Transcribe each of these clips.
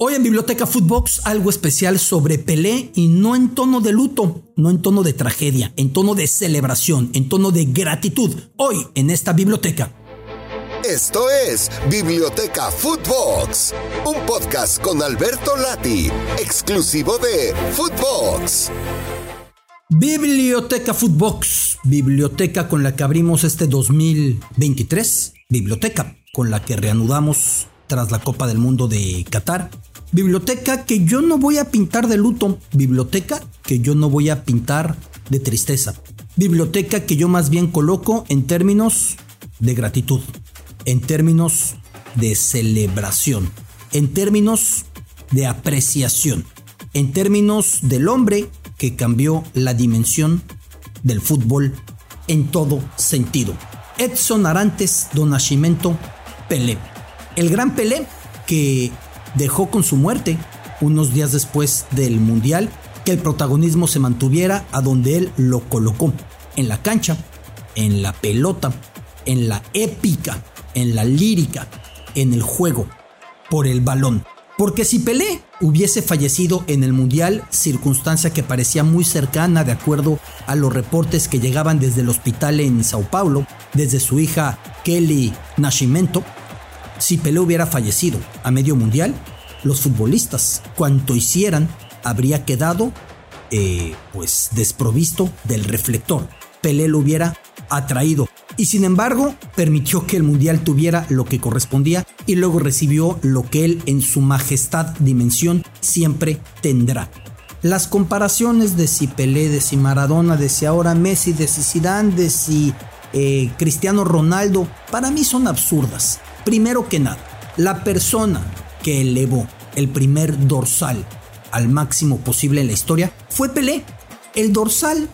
Hoy en Biblioteca Footbox algo especial sobre Pelé y no en tono de luto, no en tono de tragedia, en tono de celebración, en tono de gratitud. Hoy en esta biblioteca. Esto es Biblioteca Footbox, un podcast con Alberto Lati, exclusivo de Footbox. Biblioteca Footbox, biblioteca con la que abrimos este 2023, biblioteca con la que reanudamos tras la Copa del Mundo de Qatar, biblioteca que yo no voy a pintar de luto, biblioteca que yo no voy a pintar de tristeza, biblioteca que yo más bien coloco en términos de gratitud, en términos de celebración, en términos de apreciación, en términos del hombre que cambió la dimensión del fútbol en todo sentido. Edson Arantes do Nascimento Pelé. El gran Pelé que dejó con su muerte, unos días después del Mundial, que el protagonismo se mantuviera a donde él lo colocó, en la cancha, en la pelota, en la épica, en la lírica, en el juego, por el balón. Porque si Pelé hubiese fallecido en el Mundial, circunstancia que parecía muy cercana de acuerdo a los reportes que llegaban desde el hospital en Sao Paulo, desde su hija Kelly Nascimento, si Pelé hubiera fallecido a medio Mundial, los futbolistas, cuanto hicieran, habría quedado desprovisto del reflector. Pelé lo hubiera atraído y sin embargo permitió que el Mundial tuviera lo que correspondía y luego recibió lo que él en su majestad dimensión siempre tendrá. Las comparaciones de si Pelé, de si Maradona, de si ahora Messi, de si Zidane, de si Cristiano Ronaldo, para mí son absurdas. Primero que nada, la persona que elevó el primer dorsal al máximo posible en la historia fue Pelé. El dorsal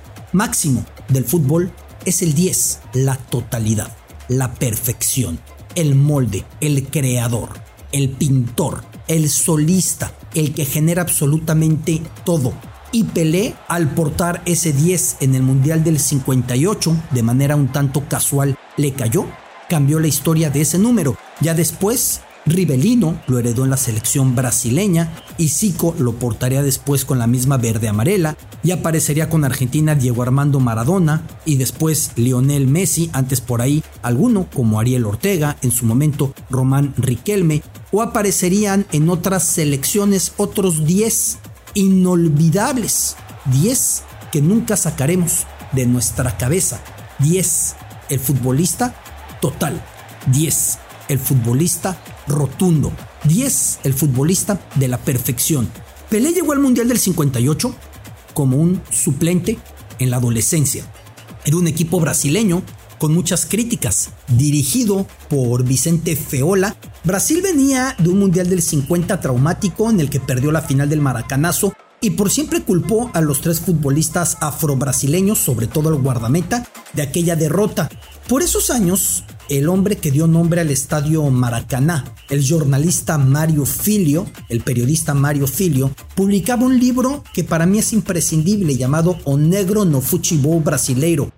máximo del fútbol es el 10, la totalidad, la perfección, el molde, el creador, el pintor, el solista, el que genera absolutamente todo. Y Pelé, al portar ese 10 en el Mundial del 58, de manera un tanto casual, le cayó, cambió la historia de ese número. Ya después, Rivelino lo heredó en la selección brasileña y Zico lo portaría después con la misma verde-amarela y aparecería con Argentina Diego Armando Maradona y después Lionel Messi, antes por ahí alguno como Ariel Ortega, en su momento Román Riquelme, o aparecerían en otras selecciones otros 10 inolvidables, 10 que nunca sacaremos de nuestra cabeza. 10, el futbolista total. 10, el futbolista rotundo. 10, el futbolista de la perfección. Pelé llegó al Mundial del 58 como un suplente en la adolescencia. Era un equipo brasileño con muchas críticas, dirigido por Vicente Feola. Brasil venía de un Mundial del 50 traumático en el que perdió la final del Maracanazo y por siempre culpó a los 3 futbolistas afrobrasileños, sobre todo al guardameta, de aquella derrota. Por esos años, el hombre que dio nombre al estadio Maracaná, el jornalista Mário Filho, el periodista Mário Filho, publicaba un libro que para mí es imprescindible llamado O Negro no Futebol Brasileiro.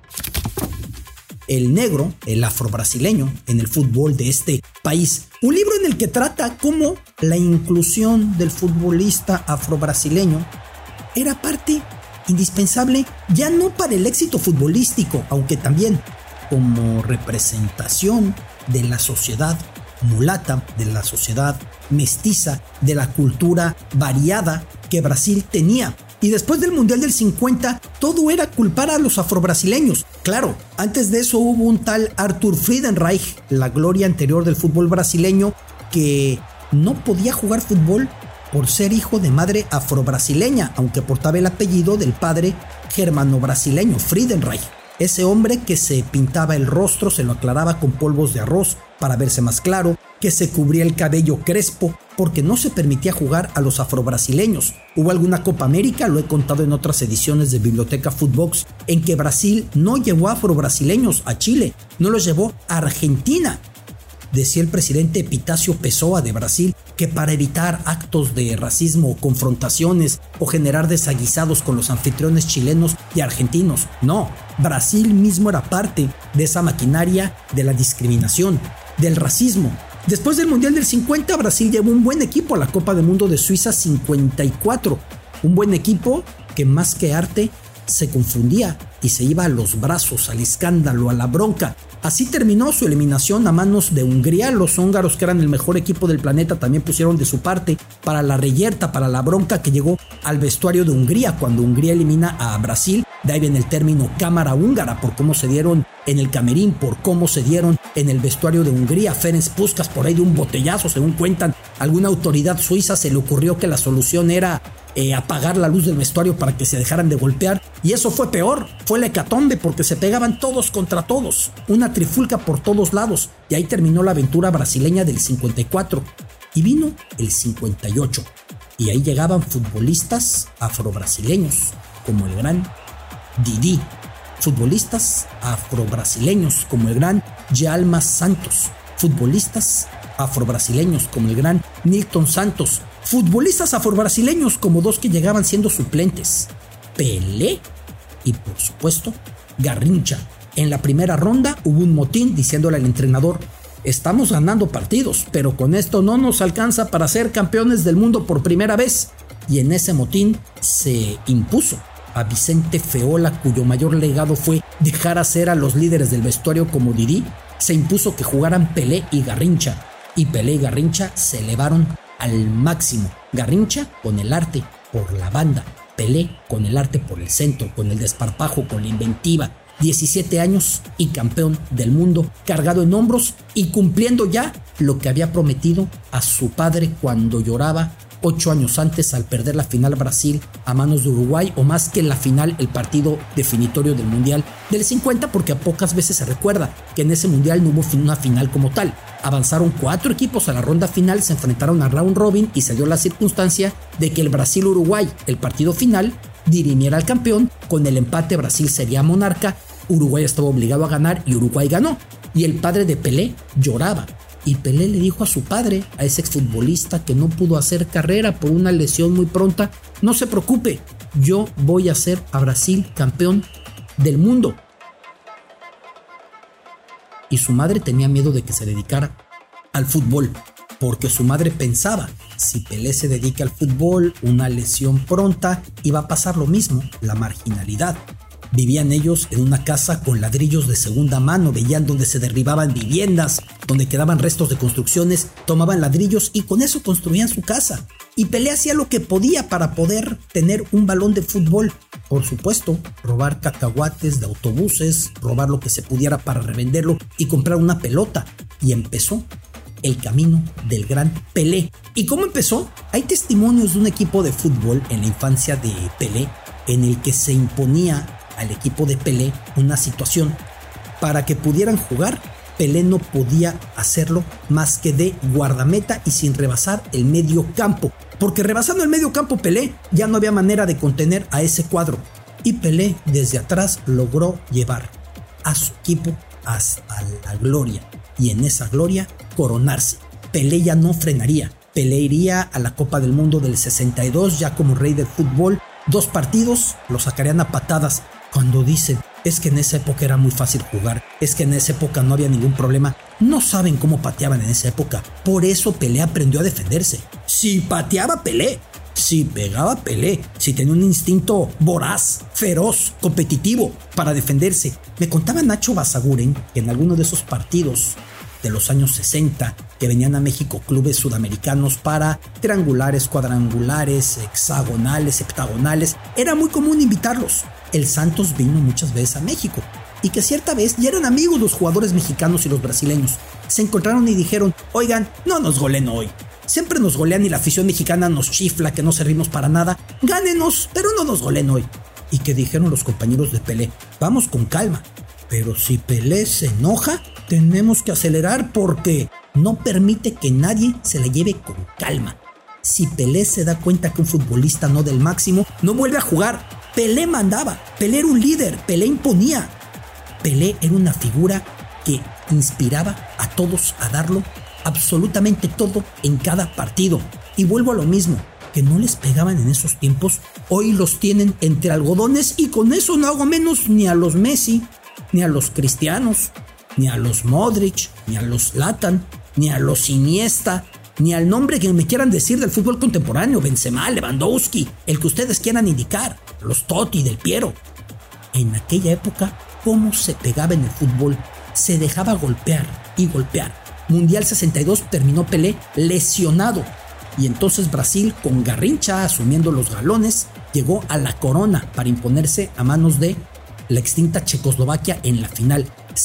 El negro, el afrobrasileño en el fútbol de este país. Un libro en el que trata cómo la inclusión del futbolista afrobrasileño era parte indispensable, ya no para el éxito futbolístico, aunque también como representación de la sociedad mulata, de la sociedad mestiza, de la cultura variada que Brasil tenía. Y después del Mundial del 50, todo era culpar a los afrobrasileños. Claro, antes de eso hubo un tal Arthur Friedenreich, la gloria anterior del fútbol brasileño, que no podía jugar fútbol por ser hijo de madre afrobrasileña, aunque portaba el apellido del padre germano-brasileño, Friedenreich. Ese hombre que se pintaba el rostro, se lo aclaraba con polvos de arroz para verse más claro, que se cubría el cabello crespo porque no se permitía jugar a los afrobrasileños. Hubo alguna Copa América, lo he contado en otras ediciones de Biblioteca Footbox, en que Brasil no llevó a afrobrasileños a Chile, no los llevó a Argentina. Decía el presidente Epitácio Pessoa de Brasil que para evitar actos de racismo, confrontaciones o generar desaguisados con los anfitriones chilenos y argentinos, no, Brasil mismo era parte de esa maquinaria de la discriminación, del racismo, Después del Mundial del 50, Brasil llevó un buen equipo a la Copa del Mundo de Suiza 54. Un buen equipo que más que arte se confundía y se iba a los brazos, al escándalo, a la bronca. Así terminó su eliminación a manos de Hungría. Los húngaros, que eran el mejor equipo del planeta, también pusieron de su parte para la reyerta, para la bronca que llegó al vestuario de Hungría cuando Hungría elimina a Brasil. De ahí viene el término cámara húngara, por cómo se dieron en el camerín, por cómo se dieron en el vestuario de Hungría. Ferenc Puskás, por ahí de un botellazo, según cuentan, alguna autoridad suiza se le ocurrió que la solución era apagar la luz del vestuario para que se dejaran de golpear, y eso fue peor, fue la hecatombe, porque se pegaban todos contra todos, una trifulca por todos lados, y ahí terminó la aventura brasileña del 54, y vino el 58, y ahí llegaban futbolistas afrobrasileños, como el gran Didi, futbolistas afrobrasileños como el gran Djalma Santos, futbolistas afrobrasileños como el gran Nilton Santos, futbolistas afrobrasileños como dos que llegaban siendo suplentes, Pelé y por supuesto Garrincha. En la primera ronda hubo un motín diciéndole al entrenador: estamos ganando partidos, pero con esto no nos alcanza para ser campeones del mundo por primera vez. Y en ese motín se impuso a Vicente Feola, cuyo mayor legado fue dejar hacer a los líderes del vestuario como Didi. Se impuso que jugaran Pelé y Garrincha, y Pelé y Garrincha se elevaron al máximo. Garrincha con el arte por la banda, Pelé con el arte por el centro, con el desparpajo, con la inventiva. 17 años y campeón del mundo, cargado en hombros y cumpliendo ya lo que había prometido a su padre cuando lloraba 8 años antes al perder la final Brasil a manos de Uruguay, o más que la final, el partido definitorio del Mundial del 50, porque a pocas veces se recuerda que en ese Mundial no hubo una final como tal. Avanzaron 4 equipos a la ronda final, se enfrentaron a round robin y se dio la circunstancia de que el Brasil-Uruguay, el partido final, dirimiera al campeón. Con el empate Brasil sería monarca, Uruguay estaba obligado a ganar y Uruguay ganó. Y el padre de Pelé lloraba. Y Pelé le dijo a su padre, a ese exfutbolista que no pudo hacer carrera por una lesión muy pronta: no se preocupe, yo voy a hacer a Brasil campeón del mundo. Y su madre tenía miedo de que se dedicara al fútbol, porque su madre pensaba: si Pelé se dedica al fútbol, una lesión pronta, iba a pasar lo mismo, la marginalidad. Vivían ellos en una casa con ladrillos de segunda mano, veían donde se derribaban viviendas, donde quedaban restos de construcciones, tomaban ladrillos y con eso construían su casa. Y Pelé hacía lo que podía para poder tener un balón de fútbol. Por supuesto, robar cacahuates de autobuses, robar lo que se pudiera para revenderlo y comprar una pelota. Y empezó el camino del gran Pelé. ¿Y cómo empezó? Hay testimonios de un equipo de fútbol en la infancia de Pelé en el que se imponía al equipo de Pelé una situación. Para que pudieran jugar, Pelé no podía hacerlo más que de guardameta y sin rebasar el medio campo, porque rebasando el medio campo Pelé ya no había manera de contener a ese cuadro, y Pelé desde atrás logró llevar a su equipo hasta la gloria, y en esa gloria coronarse. Pelé ya no frenaría, Pelé iría a la Copa del Mundo del 62 ya como rey del fútbol. 2 partidos lo sacarían a patadas. Cuando dicen, es que en esa época era muy fácil jugar, es que en esa época no había ningún problema, no saben cómo pateaban en esa época. Por eso Pelé aprendió a defenderse. Si pateaba Pelé, si pegaba Pelé, si tenía un instinto voraz, feroz, competitivo para defenderse. Me contaba Nacho Basaguren que en alguno de esos partidos de los años 60 que venían a México clubes sudamericanos para triangulares, cuadrangulares, hexagonales, heptagonales, era muy común invitarlos. El Santos vino muchas veces a México y que cierta vez ya eran amigos los jugadores mexicanos y los brasileños. Se encontraron y dijeron: oigan, no nos goleen hoy. Siempre nos golean y la afición mexicana nos chifla que no servimos para nada. Gánenos, pero no nos goleen hoy. Y que dijeron los compañeros de Pelé: vamos con calma, pero si Pelé se enoja, tenemos que acelerar porque no permite que nadie se la lleve con calma. Si Pelé se da cuenta que un futbolista no del máximo, no vuelve a jugar. Pelé mandaba, Pelé era un líder, Pelé imponía. Pelé era una figura que inspiraba a todos a darlo absolutamente todo en cada partido. Y vuelvo a lo mismo, que no les pegaban en esos tiempos, hoy los tienen entre algodones, y con eso no hago menos ni a los Messi, ni a los Cristianos, ni a los Modric, ni a los Zlatan, ni a los Iniesta, ni al nombre que me quieran decir del fútbol contemporáneo, Benzema, Lewandowski, el que ustedes quieran indicar, los Totti, Del Piero. En aquella época, cómo se pegaba en el fútbol, se dejaba golpear y golpear. Mundial 62 terminó Pelé lesionado y entonces Brasil, con Garrincha asumiendo los galones, llegó a la corona para imponerse a manos de la extinta Checoslovaquia en la final.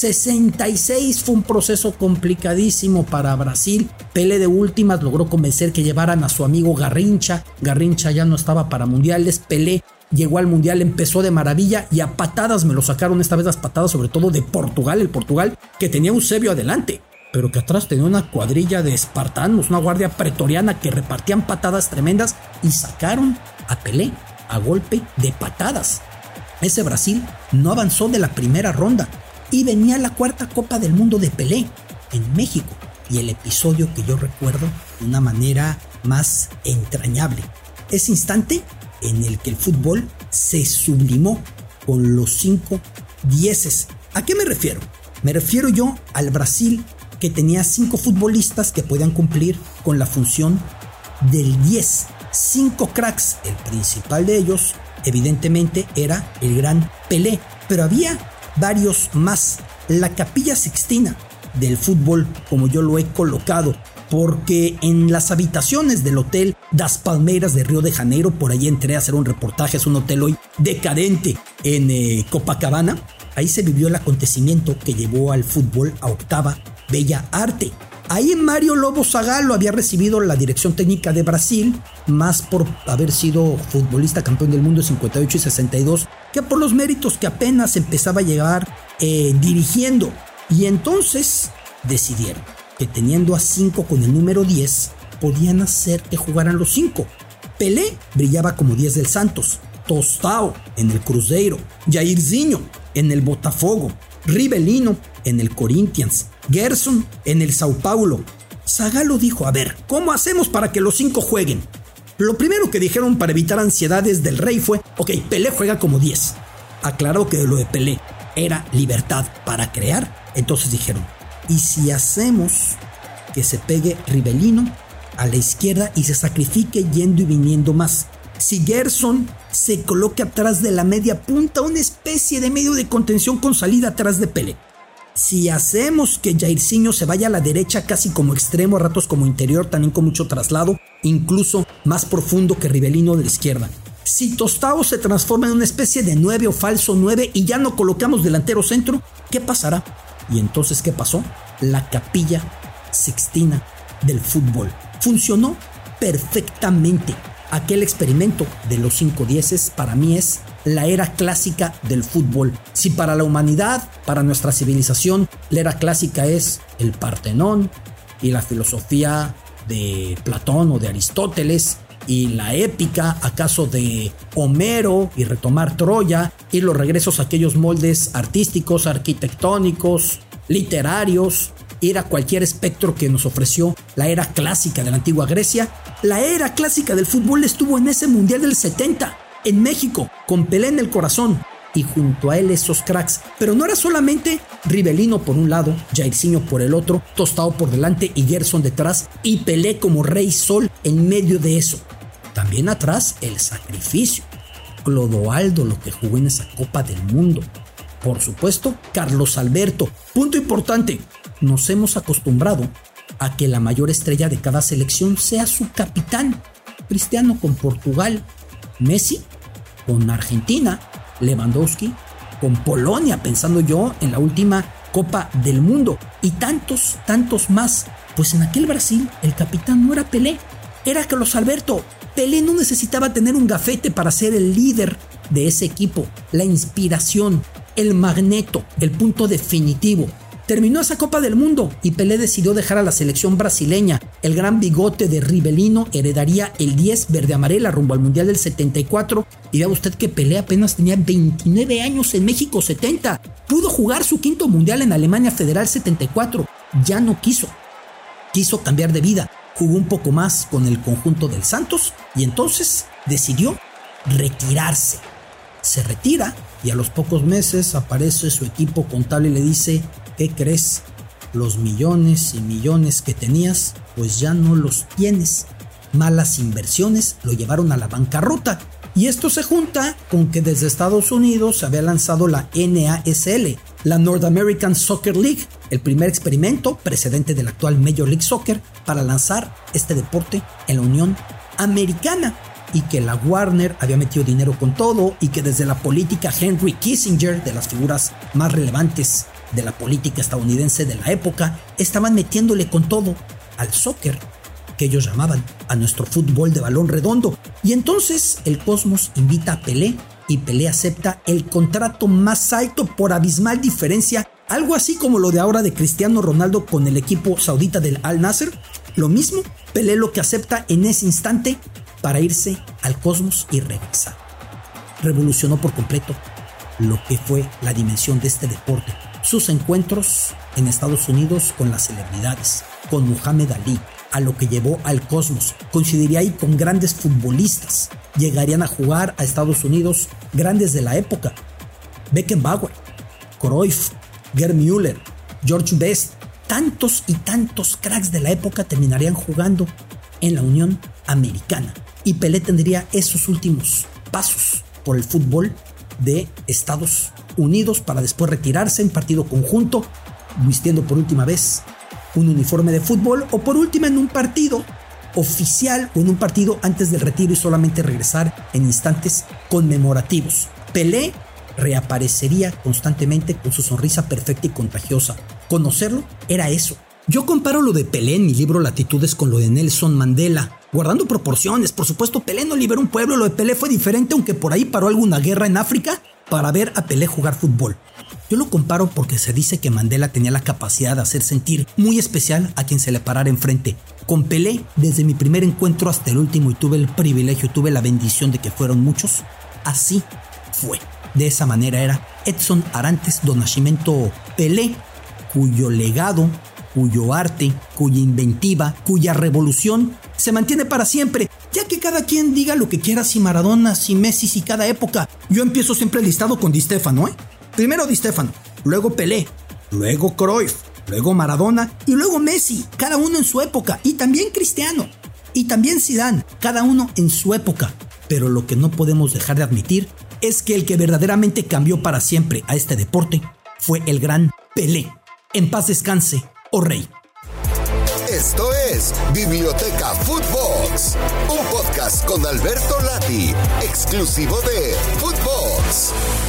66 fue un proceso complicadísimo para Brasil. Pelé de últimas logró convencer que llevaran a su amigo Garrincha. Garrincha ya no estaba para mundiales. Pelé llegó al mundial, empezó de maravilla y a patadas me lo sacaron, esta vez las patadas sobre todo de Portugal. El Portugal que tenía Eusebio adelante, pero que atrás tenía una cuadrilla de espartanos, una guardia pretoriana que repartían patadas tremendas y sacaron a Pelé a golpe de patadas. Ese Brasil no avanzó de la primera ronda y venía la cuarta Copa del Mundo de Pelé en México. Y el episodio que yo recuerdo de una manera más entrañable, ese instante en el que el fútbol se sublimó con los 5 dieces. ¿A qué me refiero? Me refiero yo al Brasil que tenía 5 futbolistas que podían cumplir con la función del 10. 5 cracks, el principal de ellos evidentemente era el gran Pelé, pero había varios más. La Capilla Sixtina del fútbol, como yo lo he colocado, porque en las habitaciones del Hotel Das Palmeiras de Río de Janeiro, por ahí entré a hacer un reportaje, es un hotel hoy decadente en Copacabana, ahí se vivió el acontecimiento que llevó al fútbol a octava bella arte. Ahí Mario Lobo Zagallo había recibido la dirección técnica de Brasil, más por haber sido futbolista campeón del mundo en 58 y 62, que por los méritos que apenas empezaba a llegar dirigiendo. Y entonces decidieron que teniendo a 5 con el número 10, podían hacer que jugaran los 5. Pelé brillaba como 10 del Santos, Tostão en el Cruzeiro, Jairzinho en el Botafogo, Rivelino en el Corinthians, Gerson en el Sao Paulo. Zagallo dijo, a ver, ¿cómo hacemos para que los 5 jueguen? Lo primero que dijeron para evitar ansiedades del rey fue, ok, Pelé juega como 10. Aclaró que lo de Pelé era libertad para crear. Entonces dijeron, ¿y si hacemos que se pegue Rivelino a la izquierda y se sacrifique yendo y viniendo más? Si Gerson se coloque atrás de la media punta, una especie de medio de contención con salida atrás de Pelé. Si hacemos que Jairzinho se vaya a la derecha casi como extremo, a ratos como interior, también con mucho traslado, incluso más profundo que Rivelino de la izquierda. Si Tostão se transforma en una especie de 9 o falso 9 y ya no colocamos delantero centro, ¿qué pasará? Y entonces, ¿qué pasó? La Capilla Sixtina del fútbol. Funcionó perfectamente. Aquel experimento de los 5 dieces para mí es la era clásica del fútbol. Si para la humanidad, para nuestra civilización, la era clásica es el Partenón y la filosofía de Platón o de Aristóteles, y la épica acaso de Homero y retomar Troya y los regresos a aquellos moldes artísticos, arquitectónicos, literarios, ir a cualquier espectro que nos ofreció la era clásica de la antigua Grecia. La era clásica del fútbol estuvo en ese Mundial del 70 en México, con Pelé en el corazón y junto a él esos cracks. Pero no era solamente Rivelino por un lado, Jairzinho por el otro, Tostão por delante y Gerson detrás, y Pelé como rey sol en medio de eso. También atrás el sacrificio, Clodoaldo, lo que jugó en esa Copa del Mundo. Por supuesto, Carlos Alberto. Punto importante, nos hemos acostumbrado a que la mayor estrella de cada selección sea su capitán. Cristiano con Portugal, Messi con Argentina, Lewandowski con Polonia, pensando yo en la última Copa del Mundo, y tantos más. Pues en aquel Brasil el capitán no era Pelé, era Carlos Alberto. Pelé no necesitaba tener un gafete para ser el líder de ese equipo, la inspiración, el magneto, el punto definitivo. Terminó esa Copa del Mundo y Pelé decidió dejar a la selección brasileña. El gran bigote de Rivelino heredaría el 10 verde-amarela rumbo al Mundial del 74. Y vea usted que Pelé apenas tenía 29 años en México 70. Pudo jugar su quinto Mundial en Alemania Federal 74. Ya no quiso. Quiso cambiar de vida. Jugó un poco más con el conjunto del Santos y entonces decidió retirarse. Se retira y a los pocos meses aparece su equipo contable y le dice, ¿qué crees? los millones y millones que tenías, pues ya no los tienes. Malas inversiones lo llevaron a la bancarrota. Y esto se junta con que desde Estados Unidos se había lanzado la NASL, la North American Soccer League, el primer experimento precedente del actual Major League Soccer para lanzar este deporte en la Unión Americana, y que la Warner había metido dinero con todo, y que desde la política Henry Kissinger, de las figuras más relevantes de la política estadounidense de la época, estaban metiéndole con todo al soccer, que ellos llamaban a nuestro fútbol de balón redondo. Y entonces el Cosmos invita a Pelé, y Pelé acepta el contrato más alto por abismal diferencia, algo así como lo de ahora de Cristiano Ronaldo con el equipo saudita del Al Nassr. Lo mismo, Pelé lo que acepta en ese instante para irse al Cosmos y regresar. Revolucionó por completo lo que fue la dimensión de este deporte. Sus encuentros en Estados Unidos con las celebridades, con Muhammad Ali, a lo que llevó al Cosmos. Coincidiría ahí con grandes futbolistas. Llegarían a jugar a Estados Unidos grandes de la época: Beckenbauer, Cruyff, Gerd Müller, George Best. Tantos y tantos cracks de la época terminarían jugando en la Unión Americana. Y Pelé tendría esos últimos pasos por el fútbol de Estados Unidos para después retirarse en partido conjunto, vistiendo por última vez un uniforme de fútbol, o por última en un partido oficial o en un partido antes del retiro, y solamente regresar en instantes conmemorativos. Pelé reaparecería constantemente con su sonrisa perfecta y contagiosa. Conocerlo era eso. Yo comparo lo de Pelé en mi libro Latitudes con lo de Nelson Mandela, guardando proporciones. Por supuesto, Pelé no liberó un pueblo, lo de Pelé fue diferente, aunque por ahí paró alguna guerra en África para ver a Pelé jugar fútbol. Yo lo comparo porque se dice que Mandela tenía la capacidad de hacer sentir muy especial a quien se le parara enfrente. Con Pelé, desde mi primer encuentro hasta el último, y tuve el privilegio, tuve la bendición de que fueron muchos, así fue. De esa manera era Edson Arantes do Nascimento Pelé, cuyo legado, cuyo arte, cuya inventiva, cuya revolución se mantiene para siempre, ya que cada quien diga lo que quiera, si Maradona, si Messi, si cada época. Yo empiezo siempre el listado con Di Stéfano, Primero Di Stéfano, luego Pelé, luego Cruyff, luego Maradona y luego Messi, cada uno en su época, y también Cristiano, y también Zidane, cada uno en su época. Pero lo que no podemos dejar de admitir es que el que verdaderamente cambió para siempre a este deporte fue el gran Pelé. En paz descanse, oh rey. Esto es Biblioteca Footbox, un podcast con Alberto Lati, exclusivo de Footbox.